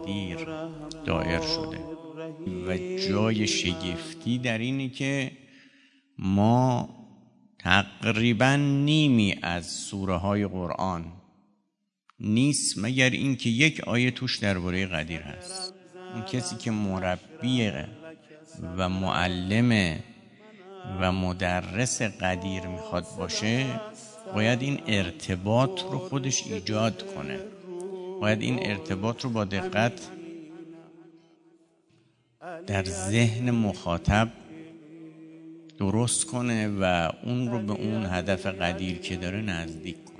قدیر دایر شده و جای شگفتی در اینه که ما تقریبا نیمی از سوره های قرآن نیست مگر این که یک آیه توش درباره قدیر هست. اون کسی که مربی و معلم و مدرس قدیر میخواد باشه باید این ارتباط رو خودش ایجاد کنه، باید این ارتباط رو با دقت در ذهن مخاطب درست کنه و اون رو به اون هدف قدیر که داره نزدیک کنه.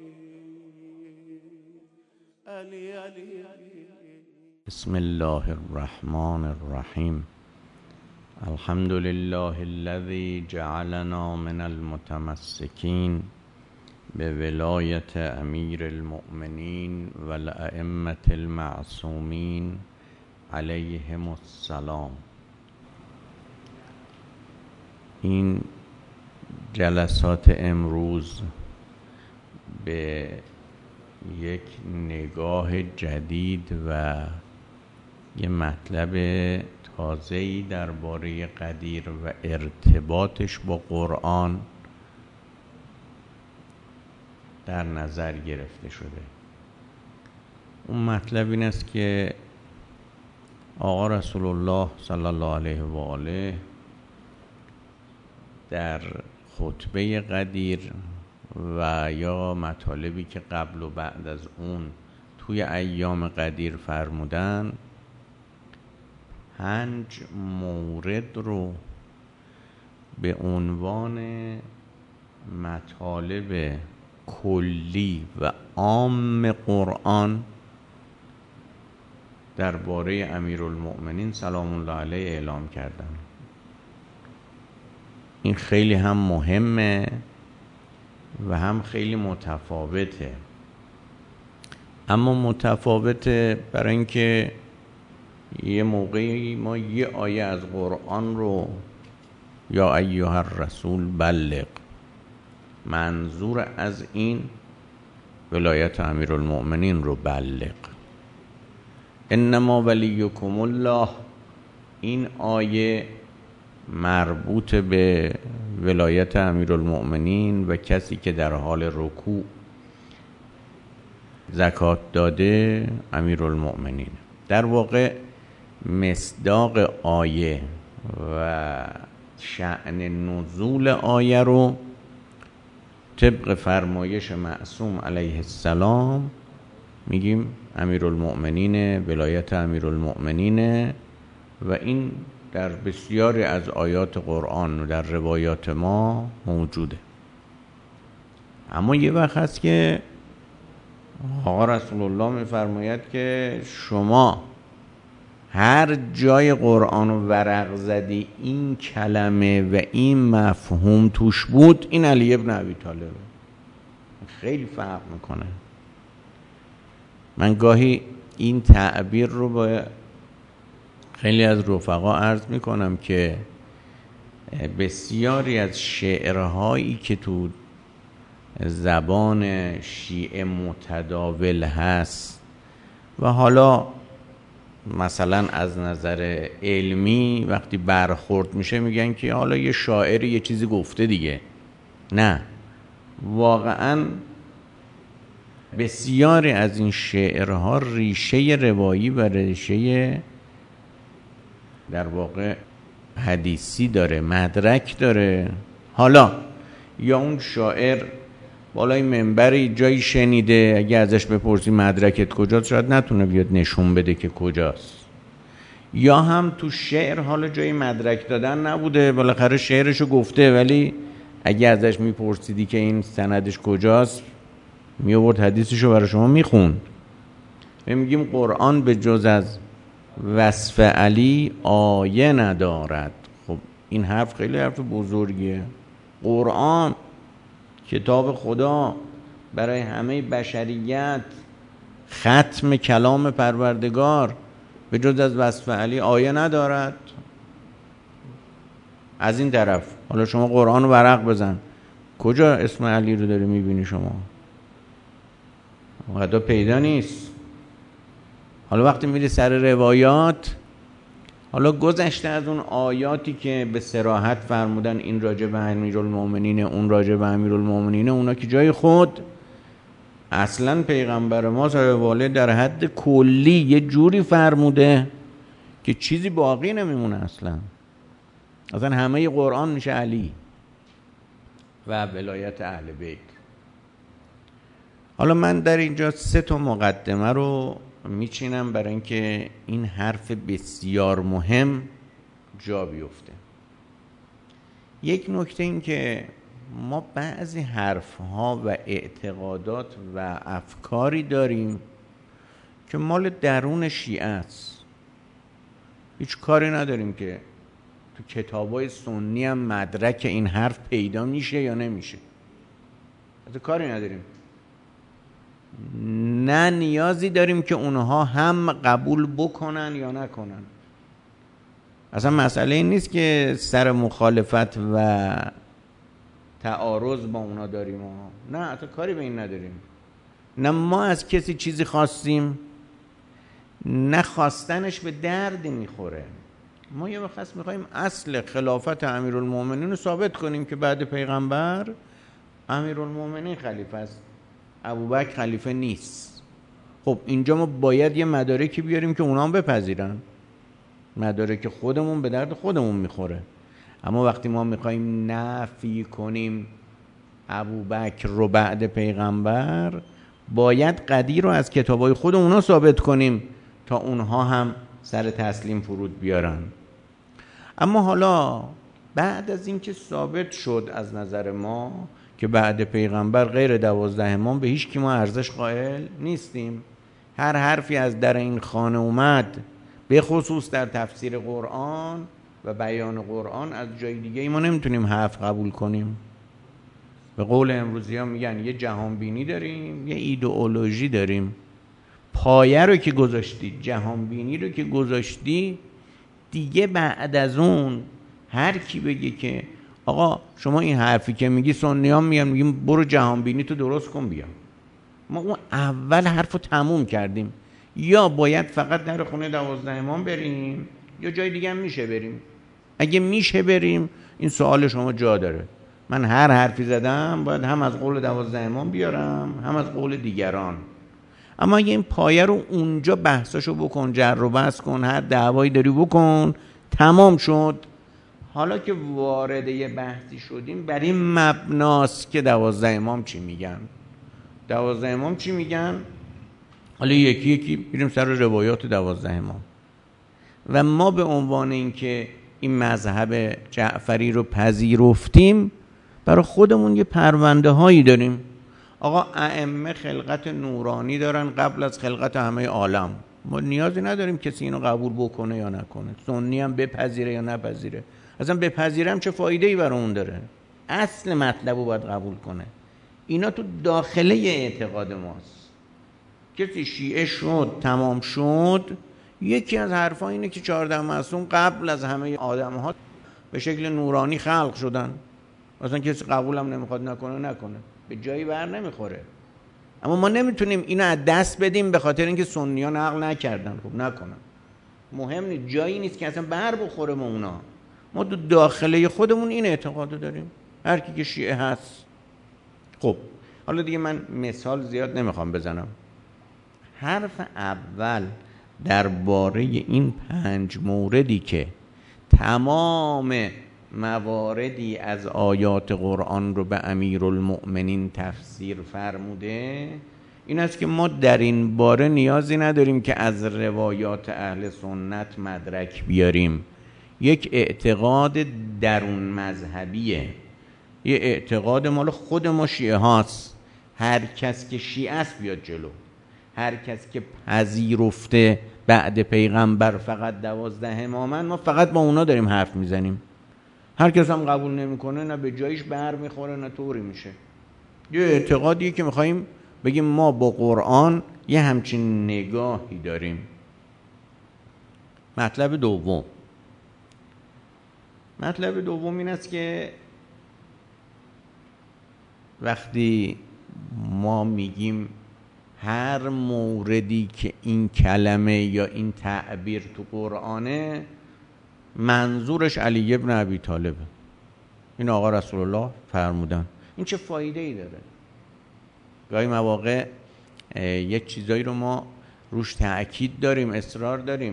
بسم الله الرحمن الرحیم. الحمد لله الذي جعلنا من المتمسكين بولایت امیر المؤمنین و الائمة المعصومین علیهم السلام. این جلسات امروز به یک نگاه جدید و یه مطلب تازه‌ای درباره قدیر و ارتباطش با قرآن در نظر گرفته شده. اون مطلب این است که آقا رسول الله صلی الله علیه و آله در خطبه قدیر و یا مطالبی که قبل و بعد از اون توی ایام قدیر فرمودن 5 مورد رو به عنوان مطالب کلی و عام قرآن درباره امیرالمؤمنین سلام الله علیه اعلام کردن. این خیلی هم مهمه و هم خیلی متفاوته. اما متفاوته برای اینکه یه موقعی ما یه آیه از قرآن رو یا ایها الرسول بلغ، منظور از این ولایت امیرالمؤمنین رو بلغ. انما ولیکم الله، این آیه مربوط به ولایت امیرالمؤمنین و کسی که در حال رکوع زکات داده امیرالمؤمنین. در واقع مصداق آیه و شأن نزول آیه رو طبق فرمایش معصوم علیه السلام میگیم امیرالمؤمنین، ولایت امیرالمؤمنین، و این در بسیاری از آیات قرآن و در روایات ما موجوده. اما یه وقت هست که آقا رسول الله میفرماید که شما هر جای قرآن رو ورق زدی این کلمه و این مفهوم توش بود، این علی ابن ابی طالبه. خیلی فرق میکنه. من گاهی این تعبیر رو با خیلی از رفقا عرض میکنم که بسیاری از شعرهایی که تو زبان شیعه متداول هست و حالا مثلا از نظر علمی وقتی برخورد میشه میگن که حالا یه شاعری یه چیزی گفته دیگه. نه، واقعا بسیاری از این شعرها ریشه روایی و ریشه در واقع حدیثی داره، مدرک داره. حالا یا اون شاعر بالای منبری جایی شنیده، اگه ازش بپرسی مدرکت کجاست شاید نتونه بیاد نشون بده که کجاست. یا هم تو شعر حالا جایی مدرک دادن نبوده، بالاخره شعرشو گفته، ولی اگه ازش میپرسیدی که این سندش کجاست میآورد حدیثشو برای شما میخوند. میگیم قرآن به جز از وصف علی آیه ندارد. خب این حرف خیلی حرف بزرگیه. قرآن کتاب خدا برای همه بشریت، ختم کلام پروردگار، به جز از وصف علی آیه ندارد. از این طرف حالا شما قرآن رو ورق بزن، کجا اسم علی رو داری میبینی؟ شما غدا پیدا نیست. حالا وقتی میری سر روایات، حالا گذشته از اون آیاتی که به صراحت فرمودن این راجع به امیرالمومنین، اون راجع به امیرالمومنین، اونا که جای خود، اصلا پیغمبر ما صلی الله علیه در حد کلی یه جوری فرموده که چیزی باقی نمیمونه. اصلا همه قرآن میشه علی و ولایت اهل بیت. حالا من در اینجا 3 مقدمه رو میچینم برای اینکه این حرف بسیار مهم جا بیفته. یک نکته این که ما بعضی حرفها و اعتقادات و افکاری داریم که مال درون شیعه است. هیچ کاری نداریم که تو کتابای سنی هم مدرک این حرف پیدا میشه یا نمیشه. اصلا کاری نداریم. نه نیازی داریم که اونها هم قبول بکنن یا نکنن. اصلا مسئله این نیست که سر مخالفت و تعارض با اونا داریم. نه، اصلا کاری به این نداریم. نه ما از کسی چیزی خواستیم، نه خواستنش به دردی میخوره. ما یه وقت میخوایم اصل خلافت امیرالمومنین رو ثابت کنیم که بعد پیغمبر امیرالمومنین خلیفه است، ابوبکر خلیفه نیست. خب اینجا ما باید یه مدارکی بیاریم که اونا هم بپذیرن، مدارک خودمون به درد خودمون میخوره. اما وقتی ما میخوایم نفی کنیم ابوبکر رو بعد پیغمبر، باید قدیر رو از کتابای خود اونا ثابت کنیم تا اونها هم سر تسلیم فرود بیارن. اما حالا بعد از اینکه ثابت شد از نظر ما که بعد پیغمبر غیر 12 امام به هیچ کی ما ارزش قائل نیستیم، هر حرفی از در این خانه اومد، به خصوص در تفسیر قرآن و بیان قرآن، از جای دیگه ما نمیتونیم حرف قبول کنیم. به قول امروزی ها میگن یه جهانبینی داریم، یه ایدئولوژی داریم. پایه رو که گذاشتی، جهانبینی رو که گذاشتی، دیگه بعد از اون هر کی بگه که آقا شما این حرفی که میگی، سنی ها میگیم برو جهانبینی تو درست کن بیا، ما اون اول حرف رو تموم کردیم. یا باید فقط در خونه 12 امام بریم یا جای دیگه هم میشه بریم. اگه میشه بریم این سوال شما جا داره. من هر حرفی زدم باید هم از قول 12 امام بیارم هم از قول دیگران. اما اگه این پایه رو اونجا بحثاشو بکن، جر و بحث کن، هر دعوایی داری بکن، تمام شد. حالا که وارد یه بحثی شدیم، بر این مبناست که 12 امام چی میگن. 12 امام چی میگن؟ حالا یکی یکی بریم سر روایات 12 امام. و ما به عنوان اینکه این مذهب جعفری رو پذیرفتیم، برای خودمون یه پرونده هایی داریم. آقا ائمه خلقت نورانی دارن قبل از خلقت همه عالم. ما نیازی نداریم کسی اینو قبول بکنه یا نکنه، سنی هم بپذیره یا نپذیره. اصلا بپذیرم چه فایده ای برای اون داره؟ اصل مطلب رو باید قبول کنه. اینا تو داخله اعتقاد ماست. کسی شیعه شد، تمام شد، یکی از حرفا اینه که 14 معصوم قبل از همه آدم ها به شکل نورانی خلق شدن. اصلا کسی قبولم نمیخواد نکنه، به جایی بر نمیخوره. اما ما نمیتونیم اینو از دست بدیم به خاطر اینکه سنی ها نقل نکردن. خب نکنن، مهم نیست، جایی نیست که اصلا بر بخوره ما اونا. ما تو داخله خودمون این اعتقادو داریم، هر کی که شیعه هست. خب حالا دیگه من مثال زیاد نمیخوام بزنم. حرف اول درباره این 5 موردی که تمام مواردی از آیات قرآن رو به امیرالمؤمنین تفسیر فرموده، این است که ما در این باره نیازی نداریم که از روایات اهل سنت مدرک بیاریم. یک اعتقاد درون مذهبیه، یه اعتقاد مال خود ما شیعه هاست. هر کس که شیعه است بیاد جلو، هر کس که پذیرفته بعد پیغمبر فقط 12 امامن، ما فقط با اونا داریم حرف میزنیم. هر کس هم قبول نمیکنه، نه به جایش بر میخوره نه طوری میشه. یه اعتقادیه که میخواییم بگیم ما با قرآن یه همچین نگاهی داریم. مطلب دوم این است که وقتی ما میگیم هر موردی که این کلمه یا این تعبیر تو قرآنه منظورش علی ابن ابی طالبه. این آقا رسول الله فرمودن. این چه فایده ای داره؟ گاهی مواقع یک چیزایی رو ما روش تأکید داریم، اصرار داریم.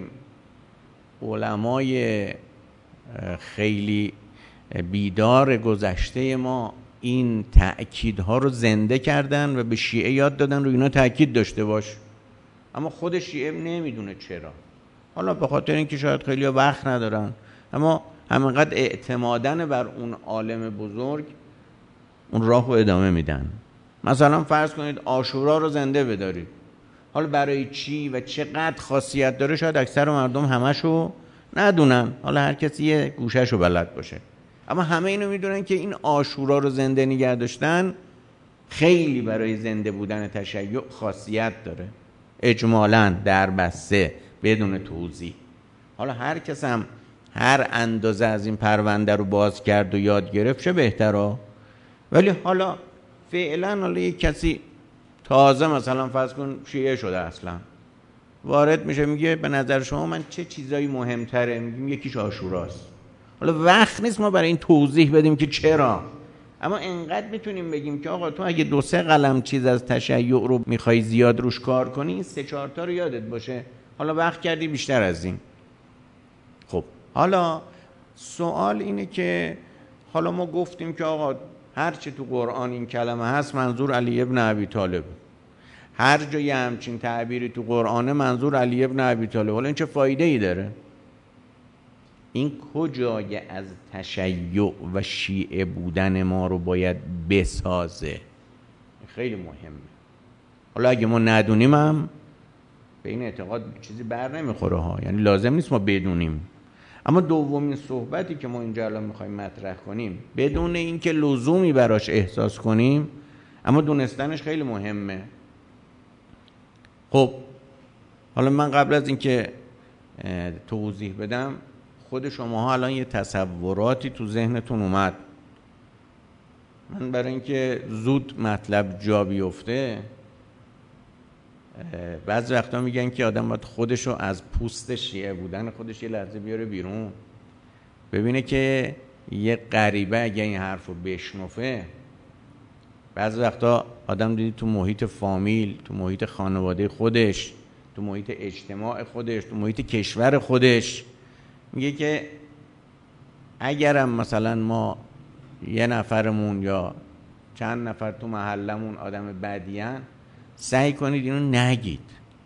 علمای خیلی بیدار گذشته ما این تأکیدها رو زنده کردن و به شیعه یاد دادن رو اینا تأکید داشته باش، اما خود شیعه نمیدونه چرا. حالا به خاطر اینکه شاید خیلی وقت ندارن، اما همینقدر اعتمادن بر اون عالم بزرگ اون راه رو ادامه میدن. مثلا فرض کنید عاشورا رو زنده بدارید، حالا برای چی و چقدر خاصیت داره شاید اکثر مردم همشو ندونن، حالا هر کسی یه گوشهشو بلد باشه، اما همه اینو میدونن که این عاشورا رو زنده نگه داشتن خیلی برای زنده بودن تشیع خاصیت داره، اجمالاً در بسته بدون توضیح. حالا هر کس هم هر اندازه از این پرونده رو باز کرد و یاد گرفت چه بهتره. ولی حالا فعلا یک کسی تازه مثلا فرض کن شیعه شده اصلا وارد میشه میگه به نظر شما من چه چیزایی مهمتره؟ میگیم یکیش عاشوراست. حالا وقت نیست ما برای این توضیح بدیم که چرا، اما انقدر میتونیم بگیم که آقا تو اگه 2-3 قلم چیز از تشیع رو میخوای زیاد روش کار کنی، این 3-4 تا رو یادت باشه، حالا وقت کردی بیشتر از این. خب حالا سوال اینه که حالا ما گفتیم که آقا هر چه تو قرآن این کلمه هست منظور علی ابن ابی طالب، هر جا یه همچین تعبیری تو قرآنه منظور علی ابن ابی طالب. حالا این چه فایده ای داره؟ این کجای از تشیع و شیعه بودن ما رو باید بسازه؟ خیلی مهمه. حالا اگه ما ندونیم هم به این اعتقاد چیزی بر نمیخوره ها، یعنی لازم نیست ما بدونیم. اما دومین صحبتی که ما اینجا الان میخوایم مطرح کنیم بدون اینکه لزومی براش احساس کنیم، اما دونستنش خیلی مهمه. خب حالا من قبل از اینکه توضیح بدم، خود شماها الان یه تصوراتی تو ذهنتون اومد. من برای اینکه زود مطلب جا بیفته، بعضی وقتا میگن که آدم باید خودشو از پوست شیعه بودن خودش یه لحظه بیاره بیرون، ببینه که یه غریبه اگه این حرف رو بشنفه. بعضی وقتا آدم دیدی تو محیط فامیل، تو محیط خانواده خودش، تو محیط اجتماع خودش، تو محیط کشور خودش، میگه که اگرم مثلا ما یه نفرمون یا چند نفر تو محلمون آدم بدیان، سعی کنید اینو نگید.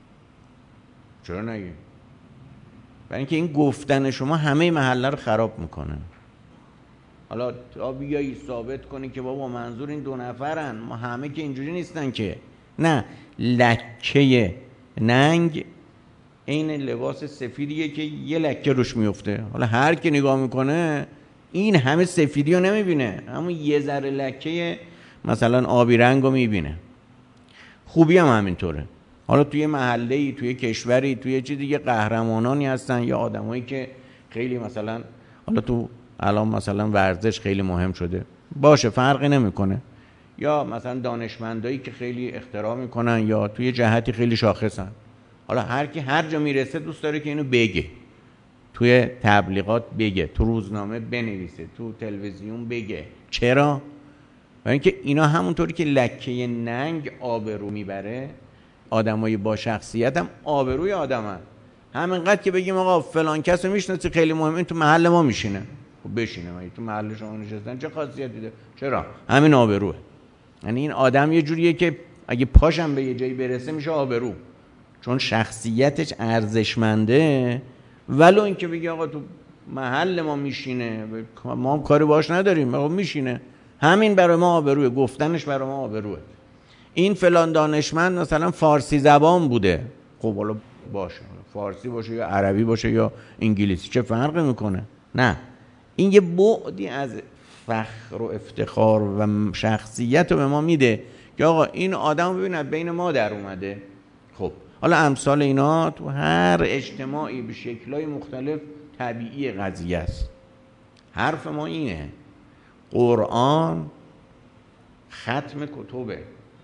چرا نگید؟ برای اینکه این گفتن شما همه محله رو خراب میکنه. حالا تا بیایی ثابت کنی که بابا منظور این 2 نفرن، ما همه که اینجوری نیستن که، نه، لکه ننگ این لباس سفیدیه که یه لکه روش میفته. حالا هر که نگاه میکنه این همه سفیدی رو نمیبینه، همون یه ذره لکه مثلا آبی رنگ رو میبینه. خوبی هم همینطوره. حالا توی محله‌ای، توی کشوری، توی چیزی دیگه قهرمانانی هستن یا آدمایی که خیلی مثلا، حالا تو الان مثلا ورزش خیلی مهم شده، باشه فرقی نمیکنه، یا مثلا دانشمندایی که خیلی اختراع میکنن یا توی جهتی خیلی شاخصن. حالا هر کی هر جا میرسه دوست داره که اینو بگه، توی تبلیغات بگه، تو روزنامه بنویسه، تو تلویزیون بگه. چرا؟ برای اینکه اینا همونطوری که لکه ننگ آبرو میبره، آدمای با شخصیت هم آبروی آدمن. همینقدر که بگیم آقا فلان کس رو میشناسی خیلی مهم، این تو محل ما میشینه، خب بشینه، مگه تو محل شما نشستن چه خاصیتی داره؟ چرا؟ همین آبروه. یعنی این آدم یه جوریه که اگه پاشم به یه جایی برسه میشه آبرو، چون شخصیتش ارزشمنده. ولو اینکه بگی آقا تو محل ما میشینه، ما هم کاری باش نداریم، آقا میشینه، همین برای ما آبروه، گفتنش برای ما آبروه. این فلان دانشمند مثلا فارسی زبان بوده، خب حالا باشه، فارسی باشه یا عربی باشه یا انگلیسی، چه فرقی میکنه؟ نه، این یه بعدی از فخر و افتخار و شخصیت رو به ما میده که آقا این آدم ببینید بین ما در اومده. خب حالا امثال اینا تو هر اجتماعی به شکل‌های مختلف طبیعی قضیه است. حرف ما اینه، قرآن ختم کتبه،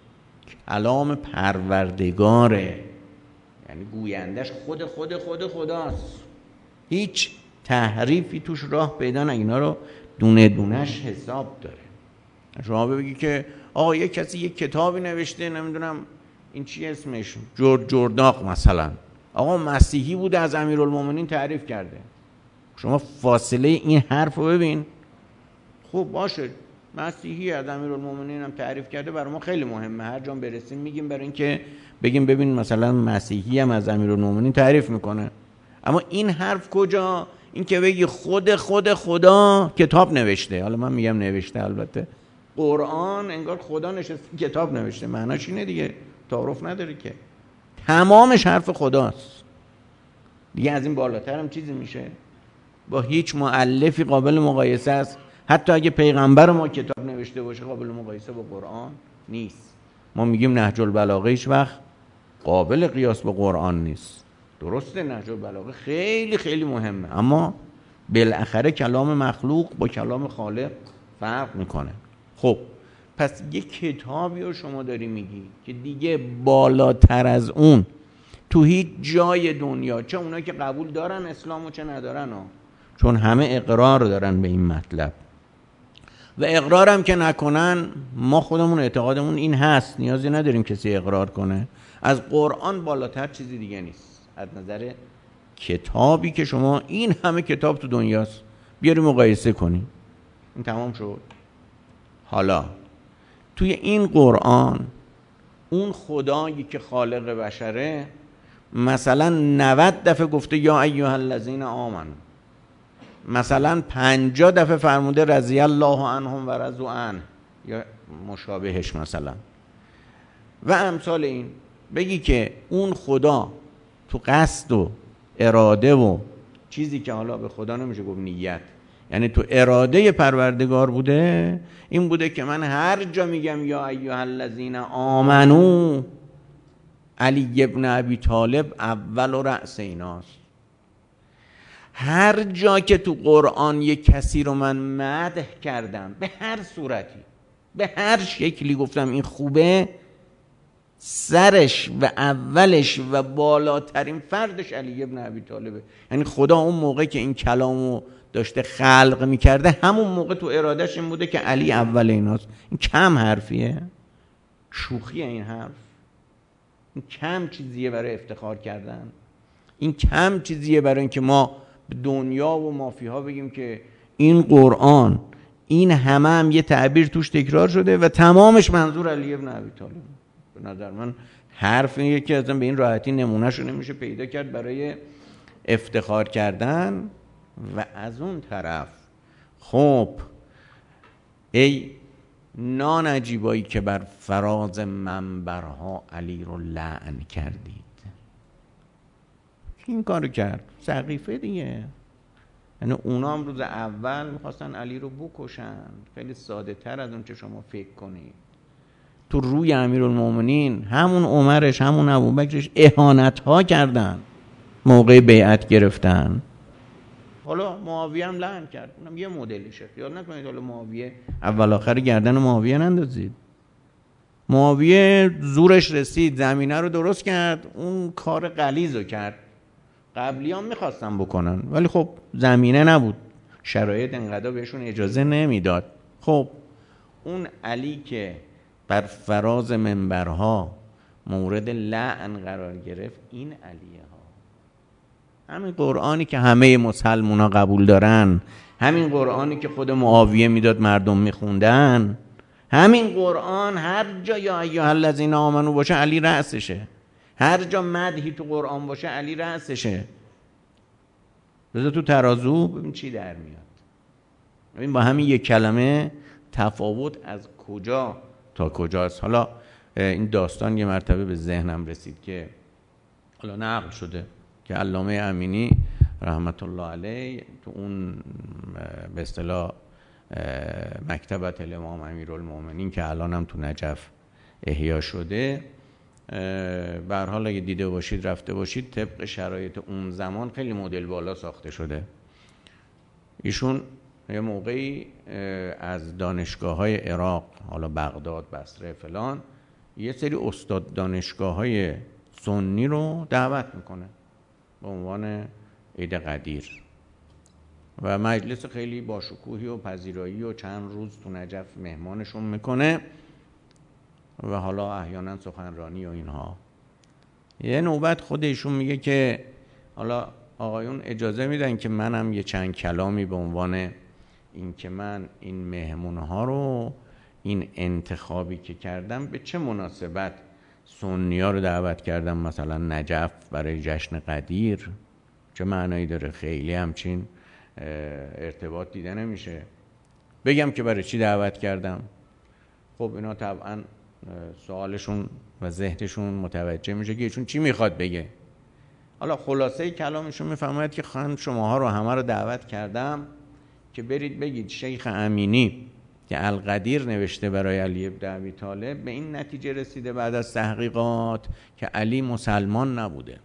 کلام پروردگاره، یعنی گویندش خود خداست، هیچ تحریفی توش راه پیدا نه. اینا رو دونه دونش حساب داره. شما بگی که آقا یک کسی یک کتابی نوشته، نمیدونم این چی اسمش، جرداق مثلا، آقا مسیحی بوده از امیرالمومنین تعریف کرده. شما فاصله این حرف رو ببین. خوب باشه، مسیحی از امیرالمومنین هم تعریف کرده، برای ما خیلی مهمه، هر جا برسیم میگیم، برای اینکه بگیم ببین مثلا مسیحی هم از امیرالمومنین تعریف میکنه. اما این حرف کجا؟ این که بگی خود خدا کتاب نوشته. حالا من میگم نوشته، البته قرآن انگار خدا نشسته کتاب نوشته، معناش اینه دیگه، تعارف نداره که، تمامش حرف خداست دیگه. از این بالاتر هم چیزی میشه؟ با هیچ مؤلفی قابل مقایسه است. حتی اگه پیغمبر ما کتاب نوشته باشه قابل مقایسه با قرآن نیست. ما میگیم نهج البلاغه هیچ وقت قابل قیاس با قرآن نیست. درسته نهج البلاغه خیلی خیلی مهمه، اما بالاخره کلام مخلوق با کلام خالق فرق میکنه. خب پس یک کتابی رو شما داری میگی که دیگه بالاتر از اون تو هیچ جای دنیا، چه اونایی که قبول دارن اسلامو چه ندارن چون همه اقرار دارن به این مطلب، و اقرارم که نکنن ما خودمون اعتقادمون این هست، نیازی نداریم کسی اقرار کنه. از قرآن بالاتر چیزی دیگه نیست از نظر کتابی که شما این همه کتاب تو دنیاست بیاری مقایسه کنی. این تمام شد. حالا توی این قرآن اون خدایی که خالق بشره مثلا 90 دفعه گفته یا ایها الذین آمنو، مثلا 50 دفعه فرموده رضی الله عنهم و رضوا عنه یا مشابهش مثلا و امثال این. بگی که اون خدا تو قصد و اراده و چیزی که حالا به خدا نمیشه گفت نیت، یعنی تو اراده پروردگار بوده، این بوده که من هر جا میگم یا ایها الذین آمنو، علی ابن ابی طالب اول و رأس ایناست. هر جا که تو قرآن یک کسی رو من مدح کردم به هر صورتی به هر شکلی گفتم این خوبه، سرش و اولش و بالاترین فردش علی ابن ابی طالبه. یعنی خدا اون موقع که این کلامو داشته خلق میکرده همون موقع تو ارادش این بوده که علی اول ایناست. این کم حرفیه؟ شوخیه این حرف؟ این کم چیزیه برای افتخار کردن؟ این کم چیزیه برای اینکه ما به دنیا و مافیها بگیم که این قرآن این همه هم یه تعبیر توش تکرار شده و تمامش منظور علی ابن ابی طالب؟ به نظر من حرف اینه که اصلا به این راحتی نمونهشو نمیشه پیدا کرد برای افتخار کردن. و از اون طرف خب ای نانجیبایی که بر فراز منبرها علی رو لعن کردید. این کارو کرد سقیفه دیگه. یعنی اونا هم روز اول میخواستن علی رو بکشن، خیلی ساده تر از اون که شما فکر کنید. تو روی امیرالمومنین همون عمرش همون ابوبکرش اهانت ها کردن موقع بیعت گرفتن. حالا معاویه هم لعن کرد، اونم یه مدلشه. خیال نکنید حالا معاویه اول آخر گردن معاویه نندازید. معاویه زورش رسید زمینه رو درست کرد، اون کار غلیظ رو کرد. قبلیان میخواستن بکنن ولی خب زمینه نبود، شرایط انقدر بهشون اجازه نمیداد. خب اون علی که بر فراز منبرها مورد لعن قرار گرفت، این علیه ها، همین قرآنی که همه مسلمان ها قبول دارن، همین قرآنی که خود معاویه میداد مردم میخوندن، همین قرآن هر جا یا ایها الذین آمنو باشه علی رأسشه، هر جا مدحی تو قرآن باشه علی رأسشه. بذار تو ترازو ببین چی در میاد. ببین با همین یک کلمه تفاوت از کجا تا کجاست. حالا این داستان یه مرتبه به ذهنم رسید که حالا نقل شده که علامه امینی رحمت الله علیه تو اون به اصطلاح مکتبت الامام امیرالمومنین که الان هم تو نجف احیا شده، به هر حال اگه دیده باشید رفته باشید، طبق شرایط اون زمان خیلی مدل بالا ساخته شده. ایشون یه موقعی از دانشگاه‌های عراق، حالا بغداد، بصره، فلان، یه سری استاد دانشگاه‌های سنی رو دعوت میکنه به عنوان عید قدیر و مجلس خیلی باشکوهی و پذیرایی و چند روز تو نجف مهمانشون میکنه و حالا احیانا سخنرانی و اینها. یه نوبت خودشون میگه که حالا آقایون اجازه میدن که منم یه چند کلامی به عنوان این که من این مهمونها رو، این انتخابی که کردم به چه مناسبت سنی‌ها رو دعوت کردم مثلا نجف برای جشن قدیر، چه معنایی داره؟ خیلی همچین ارتباط دیده نمیشه. بگم که برای چی دعوت کردم؟ خب اینا طبعا سوالشون و ذهنشون متوجه میشه که ایشون چی میخواد بگه. حالا خلاصه کلامشون میفهمید که خان شماها رو همه رو دعوت کردم که برید بگید شیخ امینی که القدیر نوشته برای علی بن ابی طالب به این نتیجه رسیده بعد از تحقیقات که علی مسلمان نبوده.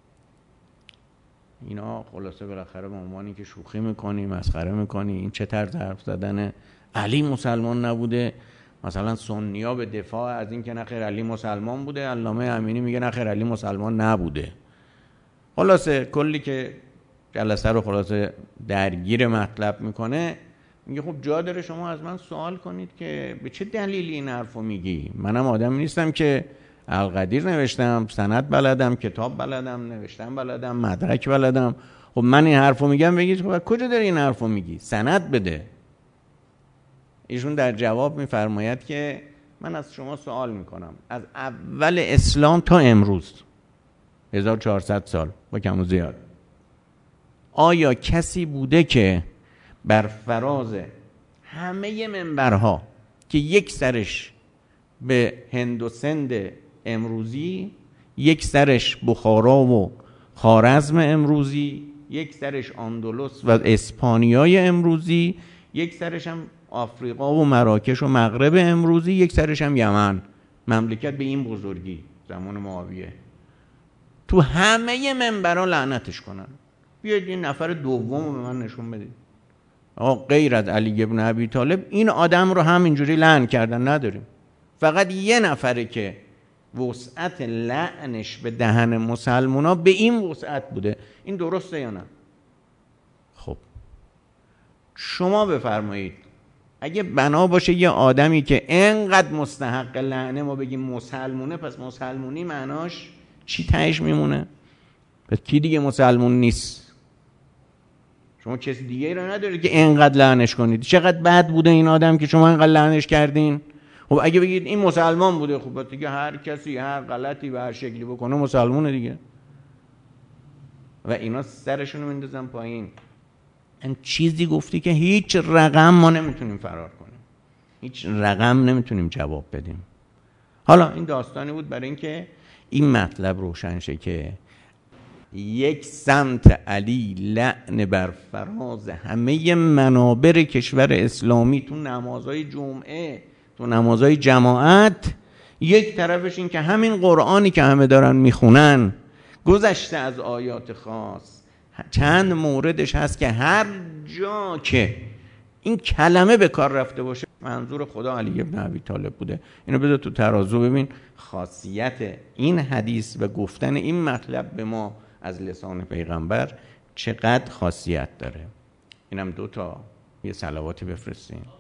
اینا خلاصه بالاخره به عنوانی که شوخی میکنی، مسخره میکنی، این چه طرز حرف زدنه، علی مسلمان نبوده. مثلا سنی‌ها به دفاع از این که نخیر علی مسلمان بوده، علامه امینی میگه نخیر علی مسلمان نبوده. خلاصه کلی که جلسه رو خلاصه درگیر مطلب میکنه، میگه خب جا داره شما از من سوال کنید که به چه دلیلی این حرفو میگی؟ منم آدم نیستم که القدیر نوشتم، سند بلدم، کتاب بلدم، نوشتم بلدم، مدرک بلدم. خب من این حرفو میگم، بگید خب کجا داری این حرفو میگی؟ سند بده. ایشون در جواب میفرماید که من از شما سوال میکنم، از اول اسلام تا امروز 1400 سال با کم و زیاد، آیا کسی بوده که بر فراز همه منبرها که یک سرش به هند و سند امروزی، یک سرش بخارا و خوارزم امروزی، یک سرش اندلس و اسپانیای امروزی، یک سرش هم آفریقا و مراکش و مغرب امروزی، یک سرش هم یمن، مملکت به این بزرگی زمان معاویه، تو همه منبرها لعنتش کنن؟ بیاید این نفر دوم رو به من نشون بدید. آقا غیر از علی بن ابی طالب این آدم رو همینجوری لعن کردن نداریم. فقط یه نفره که وسعت لعنش به دهن مسلمونا به این وسعت بوده. این درسته یا نه؟ خب شما بفرمایید اگه بنا باشه یه آدمی که انقدر مستحق لعنه ما بگیم مسلمونه، پس مسلمونی معناش چی تهش میمونه؟ پس کی دیگه مسلمون نیست؟ شما کسی دیگه رو ندارید که انقدر لعنش کنید. چقدر بد بوده این آدم که شما انقدر لعنش کردین؟ خب اگه بگید این مسلمان بوده، خب دیگه هر کسی هر غلطی و هر شکلی بکنه مسلمونه دیگه. و اینا سرشون رو میندازن پایین. این چیزی گفتی که هیچ رقم ما نمیتونیم فرار کنیم، هیچ رقم نمیتونیم جواب بدیم. حالا این داستانی بود برای اینکه این مطلب روشن شه که یک سمت علی لعن بر فراز همه منابر کشور اسلامی، تو نمازهای جمعه، تو نمازهای جماعت، یک طرفش این که همین قرآنی که همه دارن میخونن گذشته از آیات خاص، چند موردش هست که هر جا که این کلمه به کار رفته باشه منظور خدا علی بن ابی طالب بوده. اینو بذار تو ترازو ببین خاصیت این حدیث و گفتن این مطلب به ما از لسان پیغمبر چقدر خاصیت داره. اینم 2 تا یه صلواتی بفرستین.